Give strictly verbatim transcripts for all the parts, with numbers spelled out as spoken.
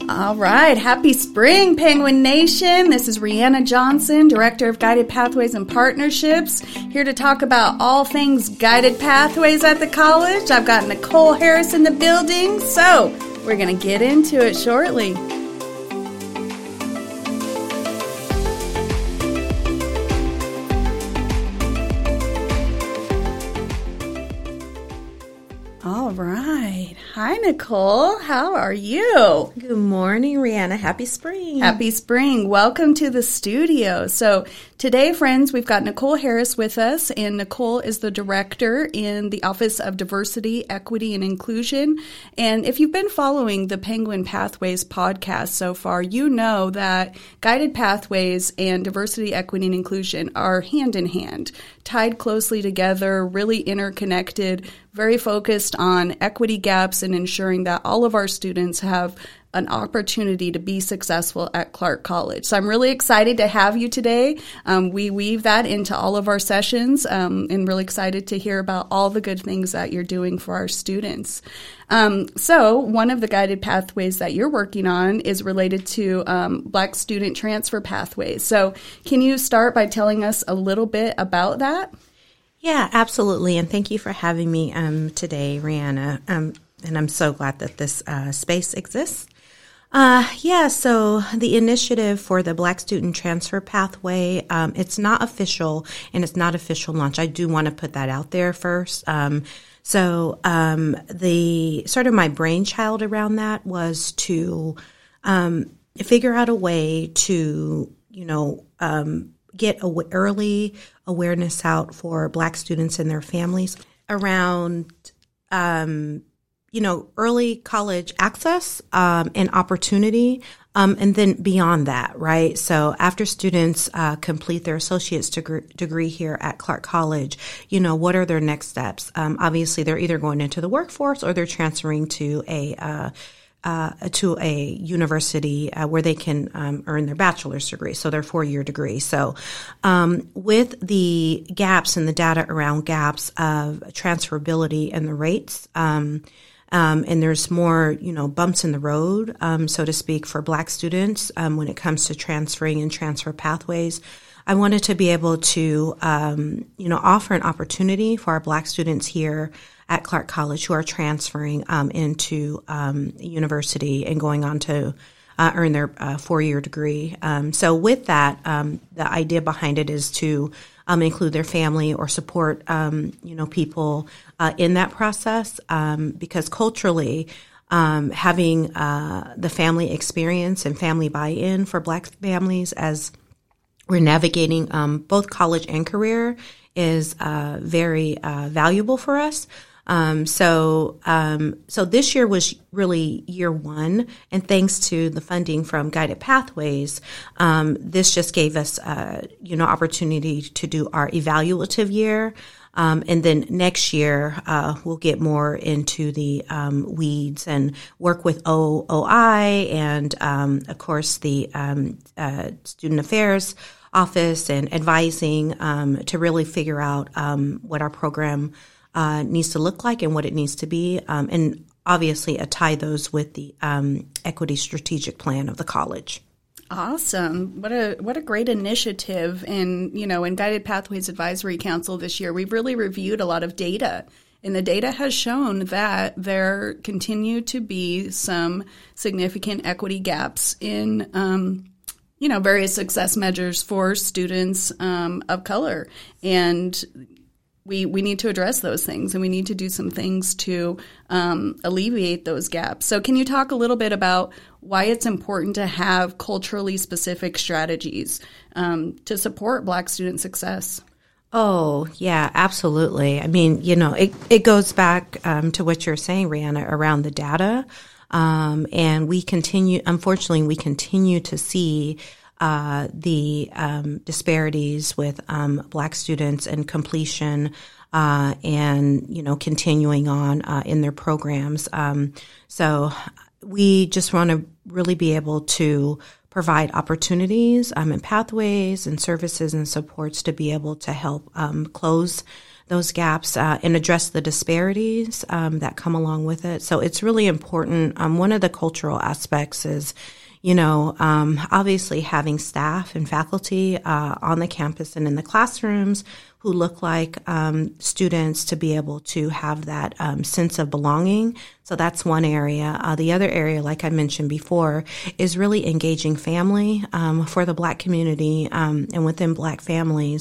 All right. Happy spring, Penguin Nation. This is Rihanna Johnson, Director of Guided Pathways and Partnerships, here to talk about all things guided pathways at the college. I've got Nicole Harris in the building, so we're going to get into it shortly. All right. Hi, Nicole. How are you? Good morning, Rihanna. Happy spring. Happy spring. Welcome to the studio. So today, friends, we've got Nicole Harris with us, and Nicole is the director in the Office of Diversity, Equity, and Inclusion. And if you've been following the Penguin Pathways podcast so far, you know that guided pathways and diversity, equity, and inclusion are hand in hand, tied closely together, really interconnected, very focused on equity gaps and ensuring that all of our students have an opportunity to be successful at Clark College. So I'm really excited to have you today. Um, we weave that into all of our sessions um, and really excited to hear about all the good things that you're doing for our students. Um, so one of the guided pathways that you're working on is related to um, Black student transfer pathways. So can you start by telling us a little bit about that? Yeah, absolutely. And thank you for having me um, today, Rihanna. Um, and I'm so glad that this uh, space exists. Uh, yeah, so the initiative for the Black Student Transfer Pathway, um, it's not official and it's not official launch. I do want to put that out there first. Um, so um, the sort of my brainchild around that was to um, figure out a way to, you know, um, get aw- early awareness out for Black students and their families around, um, you know, early college access um, and opportunity, um, and then beyond that, right? So after students uh, complete their associate's degree, degree here at Clark College, you know, what are their next steps? Um, obviously, they're either going into the workforce or they're transferring to a uh, Uh, to a university uh, where they can um, earn their bachelor's degree, so their four-year degree. So um, with the gaps and the data around gaps of transferability and the rates, um, um, and there's more, you know, bumps in the road, um, so to speak, for Black students um, when it comes to transferring and transfer pathways, I wanted to be able to, um, you know, offer an opportunity for our Black students here at Clark College who are transferring um, into um, university and going on to uh, earn their uh, four-year degree. Um, so with that, um, the idea behind it is to um, include their family or support, um, you know, people uh, in that process um, because culturally, um, having uh, the family experience and family buy-in for Black families as we're navigating um, both college and career is uh, very uh, valuable for us. Um, so, um, so this year was really year one, and thanks to the funding from Guided Pathways, um, this just gave us, uh, you know, opportunity to do our evaluative year. Um, and then next year, uh, we'll get more into the, um, weeds and work with O O I and, um, of course, the, um, uh, Student Affairs Office and advising, um, to really figure out, um, what our program Uh, needs to look like and what it needs to be, um, and obviously uh, tie those with the um, equity strategic plan of the college. Awesome. What a what a great initiative. And, you know, in Guided Pathways Advisory Council this year, we've really reviewed a lot of data. And the data has shown that there continue to be some significant equity gaps in, um, you know, various success measures for students um, of color. And We we need to address those things, and we need to do some things to um, alleviate those gaps. So can you talk a little bit about why it's important to have culturally specific strategies um, to support Black student success? Oh, yeah, absolutely. I mean, you know, it, it goes back um, to what you're saying, Rihanna, around the data. Um, and we continue, unfortunately, we continue to see Uh, the um, disparities with um, Black students and completion uh, and, you know, continuing on uh, in their programs. Um, so we just want to really be able to provide opportunities um, and pathways and services and supports to be able to help um, close those gaps uh, and address the disparities um, that come along with it. So it's really important. Um, one of the cultural aspects is, you know, um, obviously having staff and faculty uh, on the campus and in the classrooms who look like um, students to be able to have that um, sense of belonging. So that's one area. Uh, the other area, like I mentioned before, is really engaging family um, for the Black community um, and within Black families.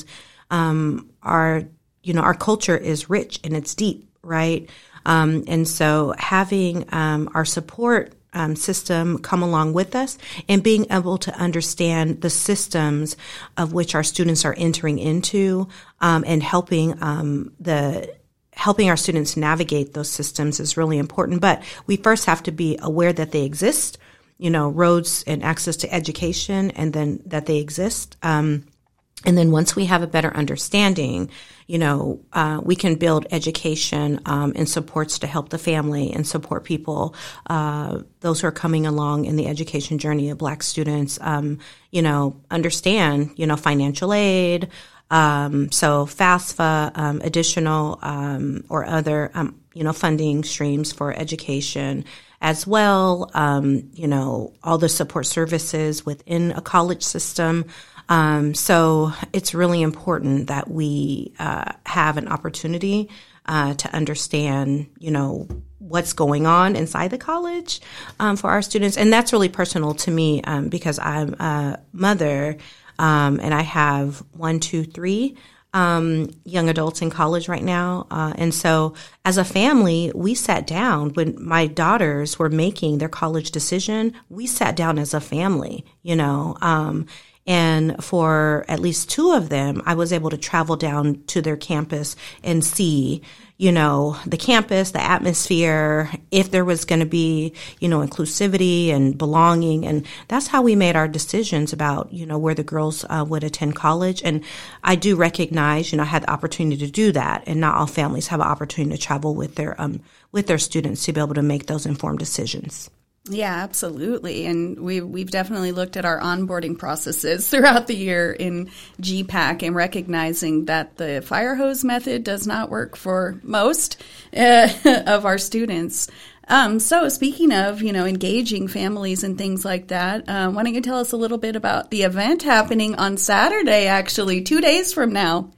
Um, our, you know, our culture is rich and it's deep, right? Um, and so having um, our support Um, system come along with us and being able to understand the systems of which our students are entering into um, and helping um, the helping our students navigate those systems is really important. But we first have to be aware that they exist, you know, roads and access to education, and then that they exist. Um, and then once we have a better understanding, you know, uh, we can build education um, and supports to help the family and support people, uh, those who are coming along in the education journey of Black students, um, you know, understand, you know, financial aid, um, so FAFSA, um, additional um, or other, um, you know, funding streams for education as well, um, you know, all the support services within a college system. Um, so it's really important that we uh, have an opportunity uh, to understand, you know, what's going on inside the college um, for our students. And that's really personal to me um, because I'm a mother um, and I have one, two, three um, young adults in college right now. Uh, and so as a family, we sat down when my daughters were making their college decision. We sat down as a family, you know, um, and for at least two of them, I was able to travel down to their campus and see, you know, the campus, the atmosphere, if there was going to be, you know, inclusivity and belonging. And that's how we made our decisions about, you know, where the girls uh, would attend college. And I do recognize, you know, I had the opportunity to do that. And not all families have an opportunity to travel with their, um, with their students to be able to make those informed decisions. Yeah, absolutely. And we, we've definitely looked at our onboarding processes throughout the year in G PAC and recognizing that the fire hose method does not work for most uh, of our students. Um, so speaking of, you know, engaging families and things like that, uh, why don't you tell us a little bit about the event happening on Saturday, actually, two days from now?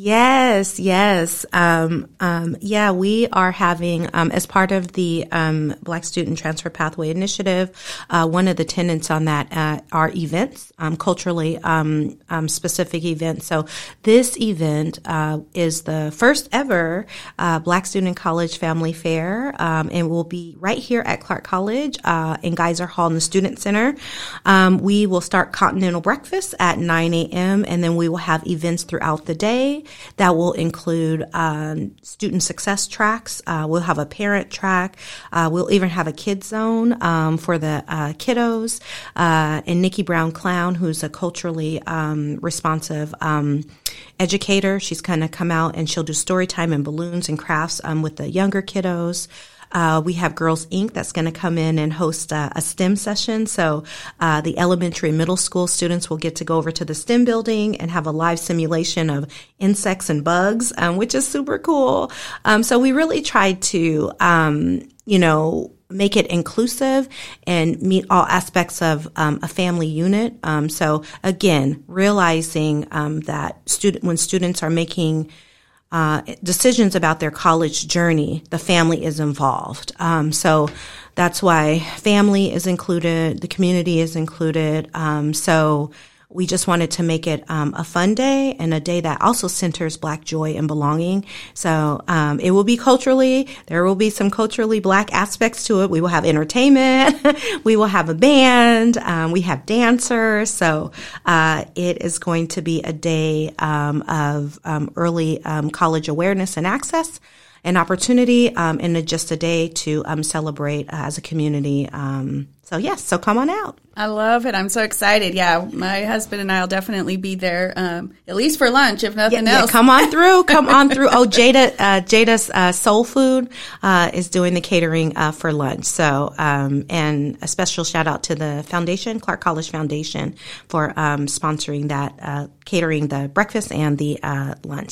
Yes, yes. Um, um, yeah, we are having, um, as part of the um, Black Student Transfer Pathway Initiative, uh, one of the tenets on that uh, are events, um, culturally um, um, specific events. So this event uh, is the first ever uh, Black Student College Family Fair, um, and will be right here at Clark College uh, in Geyser Hall in the Student Center. Um, we will start continental breakfast at nine a.m., and then we will have events throughout the day. That will include um, student success tracks. Uh, we'll have a parent track. Uh, we'll even have a kid zone um, for the uh, kiddos. Uh, and Nikki Brown Clown, who's a culturally um, responsive um, educator, she's going to come out and she'll do story time and balloons and crafts um, with the younger kiddos. Uh, we have Girls Incorporated that's going to come in and host uh, a STEM session. So uh, the elementary and middle school students will get to go over to the STEM building and have a live simulation of insects and bugs, um, which is super cool. Um, so we really tried to, um, you know, make it inclusive and meet all aspects of um, a family unit. Um, so again, realizing um, that student when students are making Uh, decisions about their college journey, the family is involved. Um, so that's why family is included, the community is included. Um, so we just wanted to make it um, a fun day and a day that also centers Black joy and belonging. So um, it will be culturally, there will be some culturally Black aspects to it. We will have entertainment. We will have a band. Um, we have dancers. So uh, it is going to be a day um, of um, early um, college awareness and access and opportunity, um, and just a day to um, celebrate uh, as a community. Um, so yes, so come on out. I love it. I'm so excited. Yeah, my husband and I will definitely be there, um, at least for lunch, if nothing yeah, else. Yeah, come on through. Come on through. Oh, Jada, uh, Jada's uh, Soul Food uh, is doing the catering uh, for lunch. So, um, and a special shout out to the foundation, Clark College Foundation, for um, sponsoring that, uh, catering the breakfast and the uh, lunch. So.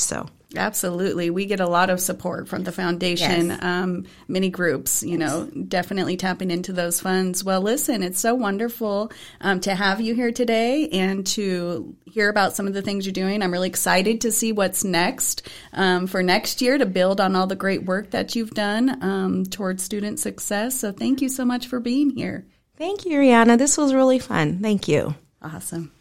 Absolutely. We get a lot of support from the foundation, Yes. um, many groups, you know, definitely tapping into those funds. Well, listen, it's so wonderful um, to have you here today and to hear about some of the things you're doing. I'm really excited to see what's next um, for next year to build on all the great work that you've done um, towards student success. So thank you so much for being here. Thank you, Rihanna. This was really fun. Thank you. Awesome.